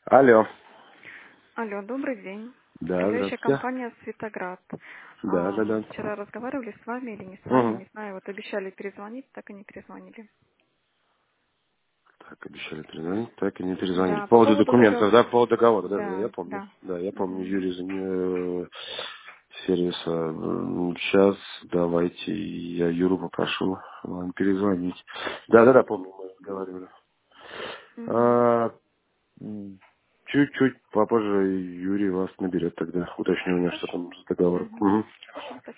Алло. Алло, добрый день. Да, Управляющая здравствуйте. компания «Светоград». Да, да, Мы да. вчера разговаривали с вами или не с вами, Угу. не знаю. Вот обещали перезвонить, так и не перезвонили. Так, обещали перезвонить, так и не перезвонили. Да, По по поводу поводу документов, договора. да, по поводу договора, да, да, я Да, помню. да. Да, я помню, Мгм. Юрий сервиса. Сейчас давайте я Юру попрошу вам перезвонить. Да, да, да, помню, мы разговаривали. Мгм. А, чуть-чуть попозже Юрий вас наберет тогда. Уточню у него, что Хорошо. там с договором. Мгм. Угу. Хорошо,